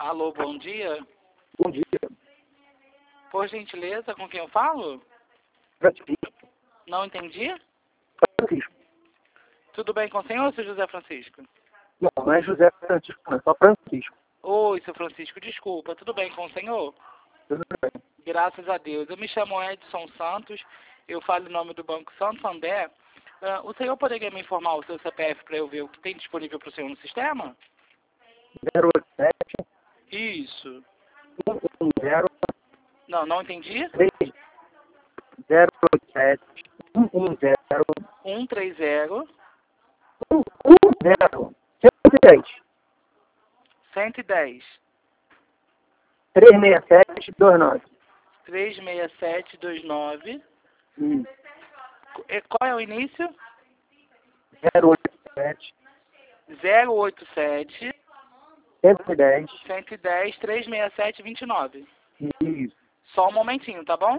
Alô, bom dia. Bom dia. Por gentileza, com quem eu falo? Francisco. Não entendi? Francisco. Tudo bem com o senhor, seu José Francisco? Não é José Francisco, não, é só Francisco. Oi, seu Francisco, desculpa. Tudo bem com o senhor? Tudo bem. Graças a Deus. Eu me chamo Edson Santos, eu falo em nome do Banco Santander. O senhor poderia me informar o seu CPF para eu ver o que tem disponível para o senhor no sistema? 087 Isso. 110 Não entendi? 087 110 130 110 110 367 29. 36729. Qual é o início? 087 087 110. 110 367 29. Isso. Só um momentinho, tá bom?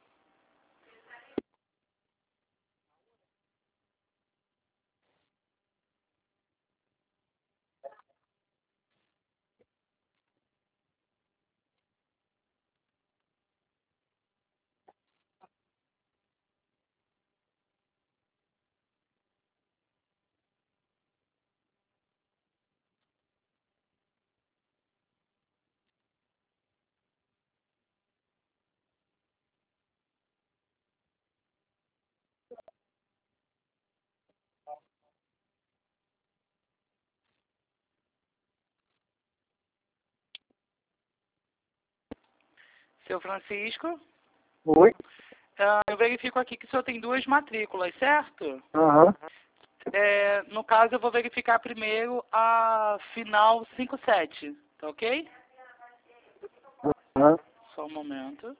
Seu Francisco, Oi? eu verifico aqui que o senhor tem duas matrículas, certo? Aham. No caso, eu vou verificar primeiro a final 57, tá ok? Aham. Só um momento.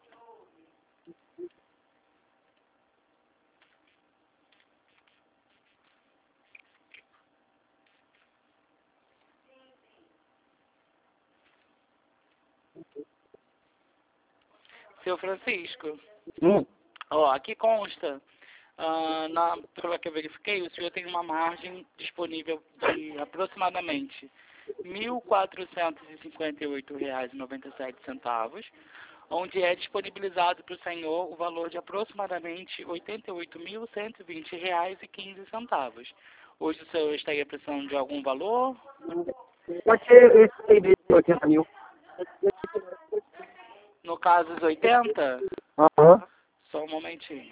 Seu Francisco, ó, aqui consta, na prova que eu verifiquei, o senhor tem uma margem disponível de aproximadamente R$ 1.458,97, onde é disponibilizado para o senhor o valor de aproximadamente R$ 88.120,15. Hoje o senhor estaria precisando de algum valor? Pode ser esse aí de 80 mil. No caso, os 80? Aham. Só um momentinho.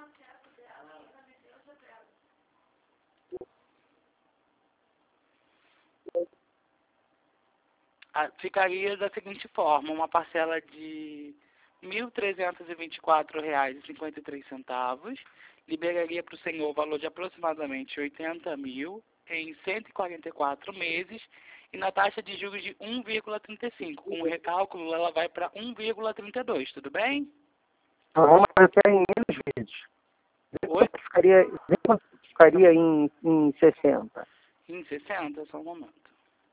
Ficaria da seguinte forma, uma parcela de R$ 1.324,53, liberaria para o senhor o valor de aproximadamente 80 mil em 144 meses e na taxa de juros de 1,35. Com o recálculo, ela vai para 1,32, tudo bem? Aham, mas eu quero em menos vezes. Oi? Ficaria em 60. Em 60, só um momento.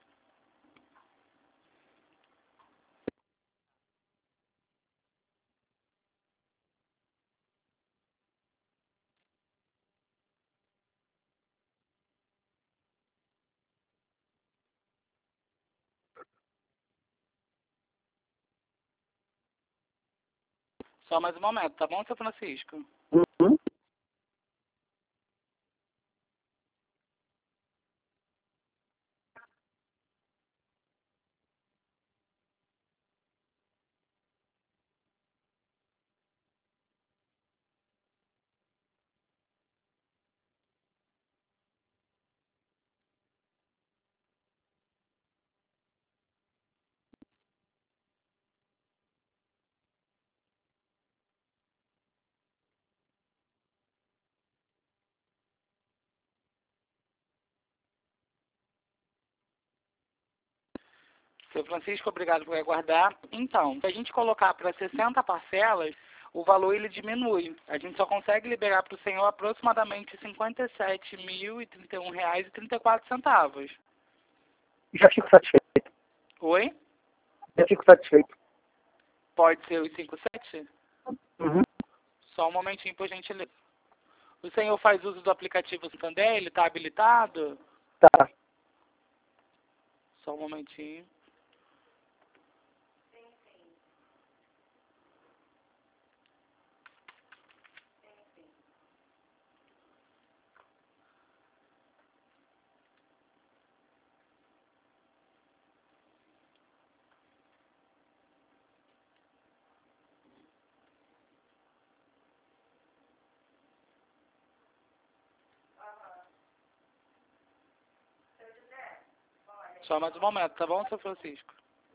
Só mais um momento, tá bom, seu Francisco? Uhum. Seu Francisco, obrigado por aguardar. Então, se a gente colocar para 60 parcelas, o valor ele diminui. A gente só consegue liberar para o senhor aproximadamente R$ 57.031,34. Já fico satisfeito. Oi? Já fico satisfeito. Pode ser os 57? Uhum. Só um momentinho, por gentileza. O senhor faz uso do aplicativo Santander? Ele está habilitado? Tá. Só um momentinho. Só mais um momento, tá bom, seu Francisco?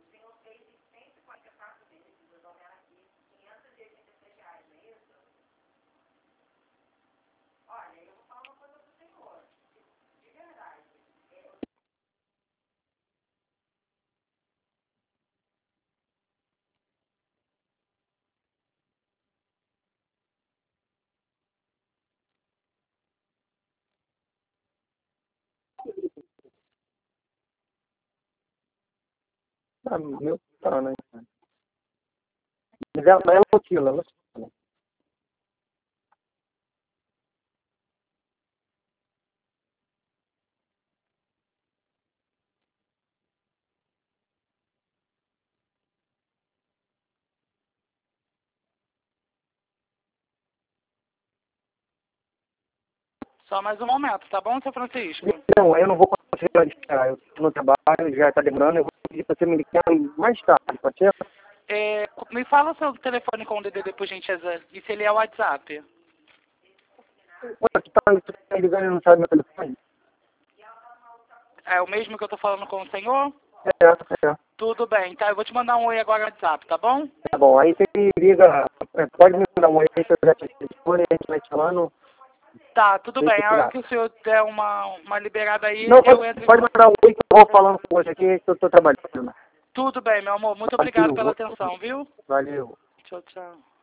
Ah, meu, tá, né? Mas ela é aquilo, ela Só mais um momento, tá bom, seu Francisco? Não, eu não vou conseguir esperar. Eu estou no trabalho, já está demorando. Eu vou pedir para você me ligar mais tarde, pode ser? Me fala o seu telefone com o DDD, por gentileza, e se ele é o WhatsApp. Ué, tu tá ligando e não sabe meu telefone? É o mesmo que eu tô falando com o senhor? É. Tudo bem, tá? Eu vou te mandar um oi agora no WhatsApp, tá bom? Tá bom, aí você me liga, pode me mandar um oi que eu já te telefone, a gente vai te falando. Tá, tudo Deixa bem. eu A hora tirar. que o senhor der uma liberada aí, Não, eu entro em pode mandar um oi que eu vou falando com você aqui que eu estou trabalhando. Tudo bem, meu amor. Muito obrigado pela atenção, viu? Valeu. Tchau, tchau.